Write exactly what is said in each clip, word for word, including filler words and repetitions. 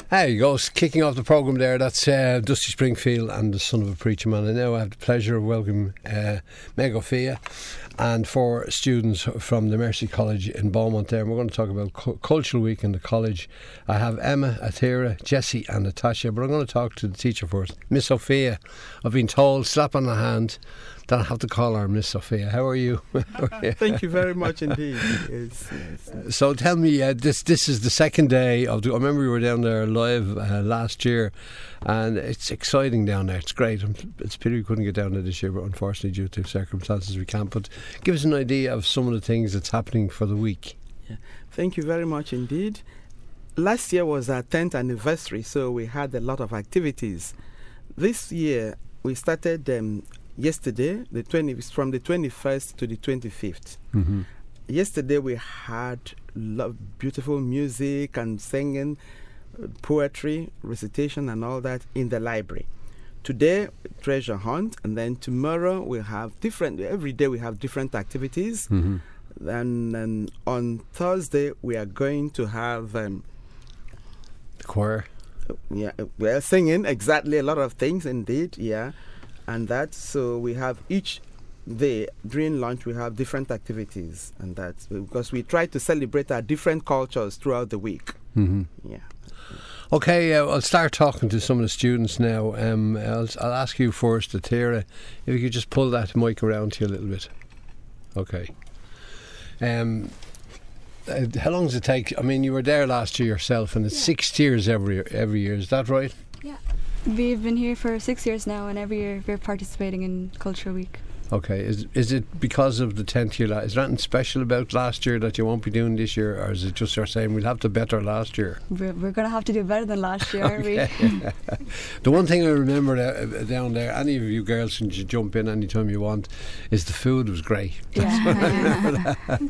There you go, kicking off the programme there. That's uh, Dusty Springfield and the Son of a Preacher Man. And now I have the pleasure of welcoming uh, Meg O'Fia and four students from the Mercy College in Beaumont there. And we're going to talk about cu- Cultural Week in the college. I have Emma, Athira, Jessie and Natasha, but I'm going to talk to the teacher first. Miss O'Fia, I've been told, slap on the hand, that I have to call her Miss Sophia. How are you? Thank you very much indeed. Yes, yes. So tell me, uh, this this is the second day of the, I remember we were down there live uh, last year, and it's exciting down there. It's great. It's a pity we couldn't get down there this year, but unfortunately due to circumstances we can't. But give us an idea of some of the things that's happening for the week. Yeah. Thank you very much indeed. Last year was our tenth anniversary, so we had a lot of activities. This year we started um, yesterday, the twenty from the twenty-first to the twenty-fifth. Mm-hmm. Yesterday we had lo- beautiful music and singing, uh, poetry, recitation and all that in the library. Today, treasure hunt, and then tomorrow we have different, every day we have different activities. Mm-hmm. And then on Thursday we are going to have um, the choir. Uh, yeah, well, singing, exactly, a lot of things indeed, yeah. And that, so we have each day during lunch we have different activities, and that because we try to celebrate our different cultures throughout the week. Mm-hmm. Yeah. Okay, uh, I'll start talking to some of the students now. Um, I'll, I'll ask you first, Athira, if you could just pull that mic around to you a little bit. Okay. Um, uh, how long does it take? I mean, you were there last year yourself, and it's yeah. six years every every year. Is that right? Yeah. We've been here for six years now, and every year we're participating in Cultural Week. Okay, is is it because of the tenth year? Is there anything special about last year that you won't be doing this year, or is it just you're saying we'll have to better last year? We're, we're going to have to do better than last year, aren't we? The one thing I remember uh, down there, any of you girls can jump in anytime you want, is the food was great. Yeah.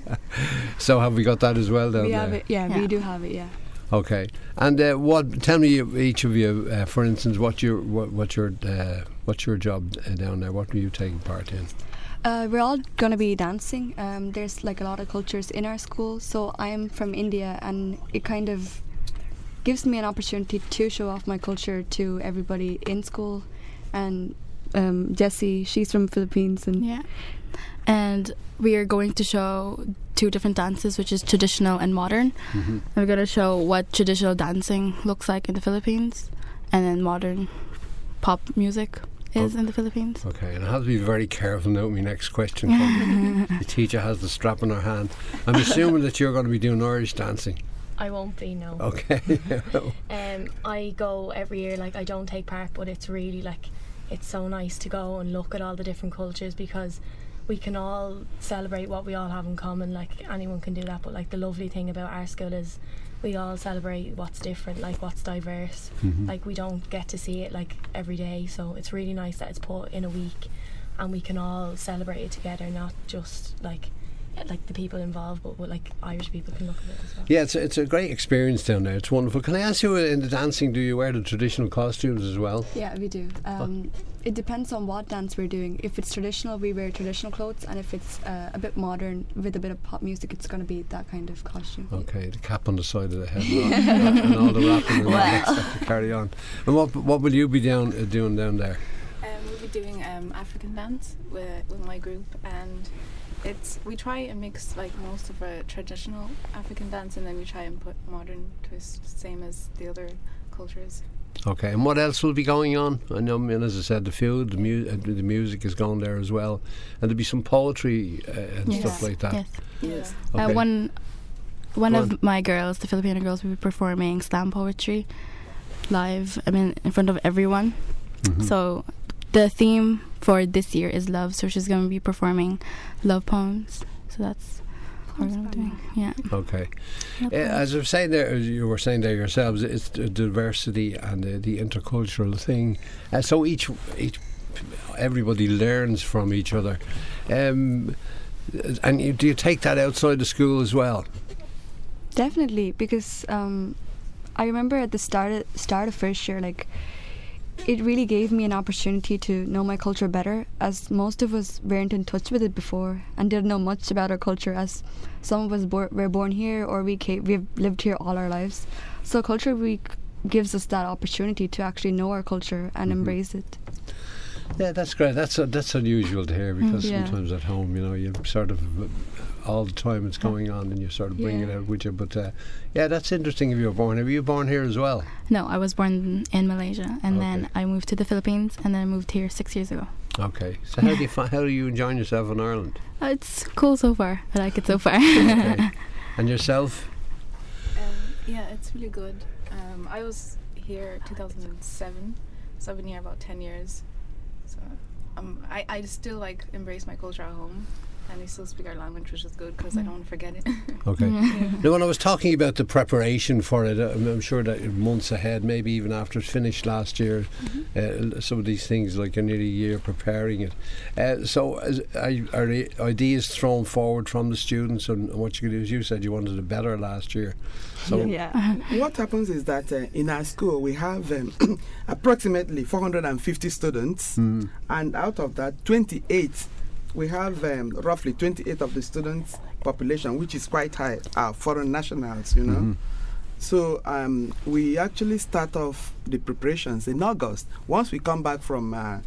So have we got that as well down we there? Have it, yeah, yeah, we do have it, yeah. Okay, and uh, what? Tell me, each of you, uh, for instance, what your what, what your uh, what's your job uh, down there? What are you taking part in? Uh, we're all going to be dancing. Um, there's like a lot of cultures in our school. So I'm from India, and it kind of gives me an opportunity to show off my culture to everybody in school. And um, Jessie, she's from Philippines, and yeah. And we are going to show two different dances, which is traditional and modern. Mm-hmm. And we're going to show what traditional dancing looks like in the Philippines, and then modern pop music is oh. in the Philippines. Okay, and I have to be very careful now with my next question. The teacher has the strap in her hand. I'm assuming that you're going to be doing Irish dancing. I won't be, no. Okay. um, I go every year, like I don't take part, but it's really like, it's so nice to go and look at all the different cultures, because we can all celebrate what we all have in common. Like anyone can do that, but like the lovely thing about our school is we all celebrate what's different, like what's diverse. Mm-hmm. Like we don't get to see it like every day, so it's really nice that it's put in a week and we can all celebrate it together, not just like like the people involved, but, but like Irish people can look at it as well. Yeah, it's a, it's a great experience down there. It's wonderful. Can I ask you, in the dancing, do you wear the traditional costumes as well? Yeah, we do. Um, oh. It depends on what dance we're doing. If it's traditional, we wear traditional clothes, and if it's uh, a bit modern with a bit of pop music, it's going to be that kind of costume. Okay, the cap on the side of the head and, all, and all the rapping and all that stuff to carry on. And what what will you be down uh, doing down there? Um, we'll be doing um, African dance with with my group, and it's we try and mix like most of our traditional African dance, and then we try and put modern twists, same as the other cultures. Okay, and what else will be going on? I know, I mean, as I said, the food, the, mu- uh, the music is going there as well, and there'll be some poetry uh, and yes. stuff like that. Yes, yes. Okay. Uh, one one Go of on. my girls, the Filipino girls, will be performing slam poetry live. I mean, in front of everyone. Mm-hmm. So the theme for this year is love, so she's going to be performing love poems. So that's what we're going to be doing. Yeah. Okay. Uh, as I was saying there, as you were saying there yourselves, it's the diversity and the, the intercultural thing. Uh, so each each everybody learns from each other. Um, and you, do you take that outside the school as well? Definitely, because um, I remember at the start of, start of first year, like, it really gave me an opportunity to know my culture better, as most of us weren't in touch with it before and didn't know much about our culture, as some of us bo- were born here or we came, we've lived here all our lives. So Culture Week gives us that opportunity to actually know our culture and Mm-hmm. embrace it. Yeah, that's great. That's uh, that's unusual to hear, because Yeah. sometimes at home, you know, you sort of uh, all the time it's going on, and you sort of bring Yeah. it out with you. But uh, yeah, that's interesting. If you were born, were you born here as well? No, I was born in Malaysia, and then Okay. I moved to the Philippines, and then I moved here six years ago. Okay. So how do you fi- how are you enjoying yourself in Ireland? Uh, it's cool so far. I like it so far. Okay. And yourself? Um, yeah, it's really good. Um, I was here two thousand seven, so I've been here about ten years. So um, I, I still like embrace my culture at home, and I still speak our language, which is good because I don't want to forget it. Okay. Now, when I was talking about the preparation for it, uh, I'm, I'm sure that months ahead, maybe even after it's finished last year, uh, some of these things, like you're nearly a year preparing it. Uh, so, as, are, are the ideas thrown forward from the students, and what you could do? As you said, you wanted it better last year. So, Yeah. What happens is that uh, in our school we have um, approximately four hundred fifty students, mm, and out of that, twenty-eight, we have um, roughly twenty-eight of the students' population, which is quite high, are foreign nationals, you know. Mhm. So um, we actually start off the preparations in August. Once we come back from uh,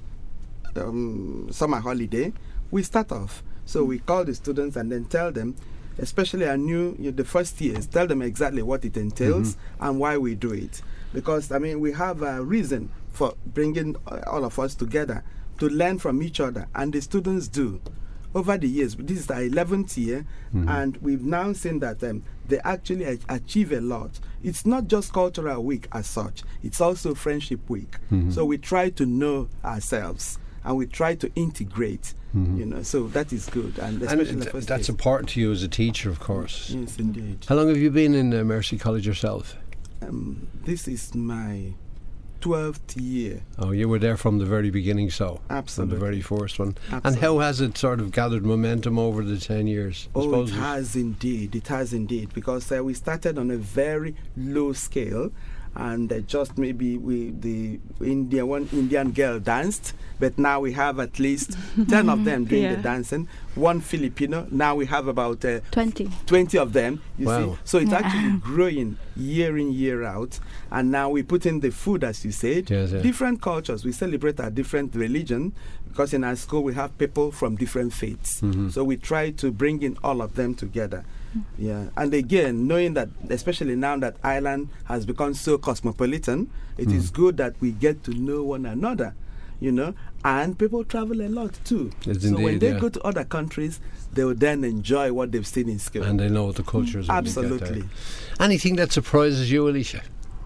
um, summer holiday, we start off. So we call the students and then tell them, especially our new, you know, the first years, tell them exactly what it entails and why we do it. Because, I mean, we have a reason for bringing uh, all of us together to learn from each other, and the students do. Over the years, this is our eleventh year, and we've now seen that um, they actually a- achieve a lot. It's not just Cultural Week as such, it's also Friendship Week. So we try to know ourselves, and we try to integrate, you know, so that is good. And and especially the th- first that's year. important to you as a teacher, of course. Yes, indeed. How long have you been in uh, Mercy College yourself? Um, this is my twelfth year. Oh, you were there from the very beginning, so Absolutely. from the very first one. And Absolutely. how has it sort of gathered momentum over the ten years? I Oh, suppose it it's- has indeed. It has indeed, because uh, we started on a very low scale, and uh, just maybe we the India one Indian girl danced, but now we have at least ten of them doing Yeah. the dancing. One Filipino. Now we have about uh, twenty. twenty of them. You Wow. see, so it's Yeah. actually growing year in, year out. And now we put in the food, as you said. Yes, yeah. Different cultures. We celebrate our different religion, because in our school we have people from different faiths. Mhm. So we try to bring in all of them together. Yeah, and again, knowing that, especially now that Ireland has become so cosmopolitan, it is good that we get to know one another, you know, and people travel a lot too. Yes, so when indeed, they yeah. go to other countries, they will then enjoy what they've seen in school. And they know what the culture is. when they get there. Absolutely. Anything that surprises you, Alicia?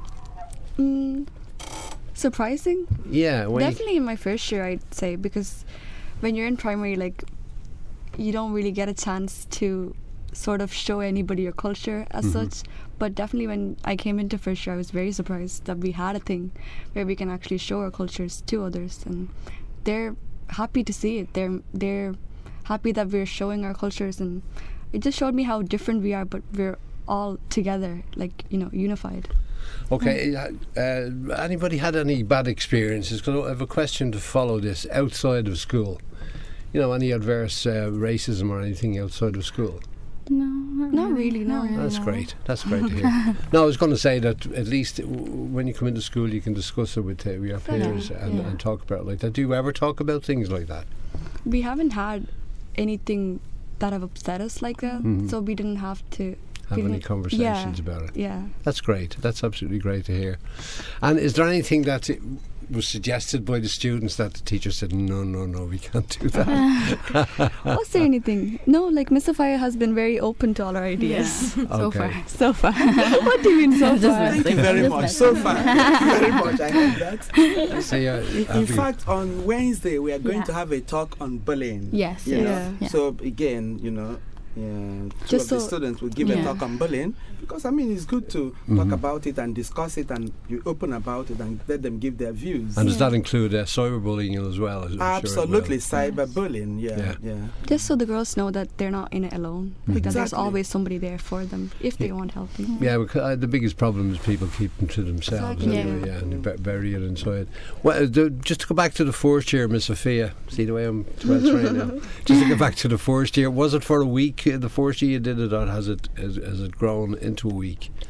Mm, surprising? Yeah. When you- Definitely in my first year, I'd say, because when you're in primary, like, you don't really get a chance to sort of show anybody your culture as Mhm. such. But definitely when I came into first year, I was very surprised that we had a thing where we can actually show our cultures to others, and they're happy to see it. They're they're happy that we're showing our cultures, and it just showed me how different we are, but we're all together, like, you know, unified. Okay. Uh, uh, anybody had any bad experiences? Because I have a question to follow this outside of school. You know, any adverse uh, racism or anything outside of school? No, not, Not really, no. That's great. That's great to hear. No, I was going to say that at least w- when you come into school, you can discuss it with uh, your peers and, yeah. and talk about it like that. Do you ever talk about things like that? We haven't had anything that have upset us like that, Mhm. so we didn't have to Have we any didn't- conversations yeah, about it? Yeah. That's great. That's absolutely great to hear. And is there anything that i- was suggested by the students that the teacher said, no, no, no, we can't do that? Was there anything? No, like Miss Sophia has been very open to all our ideas. so Okay. far. So far. What do you mean so Just far? Thank you very much. So far, thank you very much. I heard that. So, yeah, In, I'll in be- fact, on Wednesday we are going Yeah. to have a talk on bullying. Yes. You yes. know? Yeah. Yeah. So again, you know, yeah, two Just of the so- students will give a Yeah. talk on bullying, because I mean it's good to Mhm. talk about it and discuss it, and you open about it and let them give their views. And does that include uh, cyberbullying as well? I'm sure it Absolutely, will. cyberbullying. Yeah, Yeah. yeah. Just so the girls know that they're not in it alone. Like that there's Exactly. always somebody there for them if they Yeah. want help. Yeah, because uh, the biggest problem is people keep them to themselves. Exactly. Anyway, Yeah. yeah, and they bu- bury it inside. Well, uh, the, just to go back to the first year, Miss Sophia. See the way I'm well trained now. Just to go back to the first year. Was it for a week? Uh, the first year you did it, or has it has, has it grown into a week?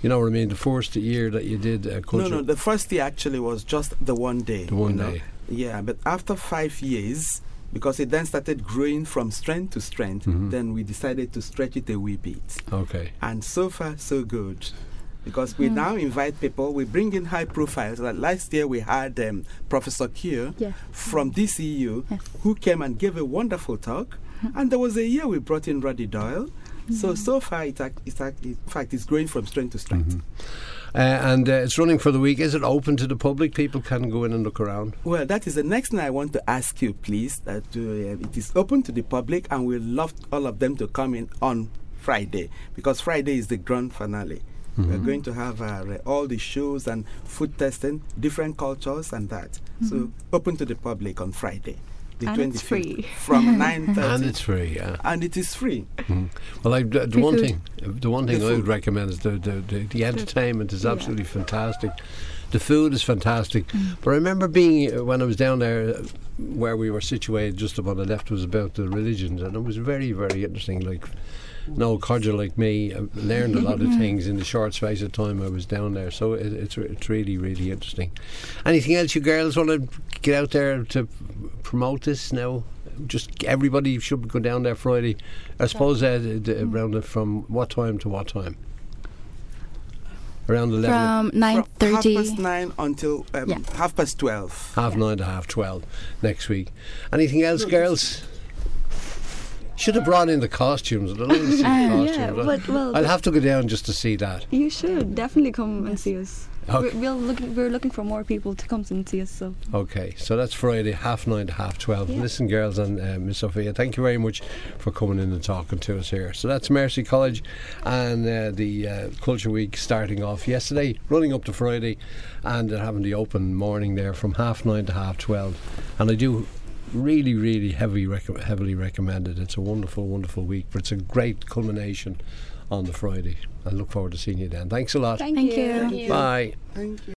You know what I mean? The first year that you did uh, culture. No, no. The first year actually was just the one day. The one you know? day. Yeah, but after five years, because it then started growing from strength to strength, Mhm. then we decided to stretch it a wee bit. Okay. And so far, so good. Because we now invite people, we bring in high profiles. Like last year, we had um, Professor Kier Yes. from D C U Yes. who came and gave a wonderful talk. And there was a year we brought in Roddy Doyle. So, so far, it's, ac- it's ac- in fact, it's growing from strength to strength. Uh, and uh, it's running for the week. Is it open to the public? People can go in and look around. Well, that is the next thing I want to ask you, please. That uh, it is open to the public, and we love all of them to come in on Friday, because Friday is the grand finale. We're going to have uh, all the shows and food testing, different cultures, and that. So open to the public on Friday, the And it's twenty-fifth, free. from nine thirty, And it's free, yeah. and it is free. Mhm. Well, I, the, the Free one food. thing, the one thing The I would food. recommend is the the, the, the entertainment is Yeah. absolutely fantastic. The food is fantastic. Mm. But I remember being uh, when I was down there, uh, where we were situated, just up on the left was about the religions, and it was very, very interesting. Like, no codger like me uh, learned a lot of things in the short space of time I was down there. So it, it's re- it's really, really interesting. Anything else you girls want to get out there to promote this now? Just everybody should go down there Friday. I suppose uh, d- d- around it from what time to what time? Around eleven. From nine From half thirty. past nine until um, Yeah. half past twelve. half nine to half twelve next week. Anything else, No, girls? Should have brought in the costumes. I'd love to see the Uh, costumes. Yeah, but well, I'll have to go down just to see that. you should definitely come and see us. Okay. We're, we're looking. We're looking for more people to come and see us. So Okay, so that's Friday, half nine to half twelve. Yeah. Listen, girls and uh, Miss Sophia, thank you very much for coming in and talking to us here. So that's Mercy College and uh, the uh, Culture Week starting off yesterday, running up to Friday, and they're having the open morning there from half nine to half twelve. And I do really, really heavy rec- heavily recommend it. It's a wonderful, wonderful week, but it's a great culmination on the Friday. I look forward to seeing you then. Thanks a lot. thank, Thank you. you. Thank you. Bye. Thank you.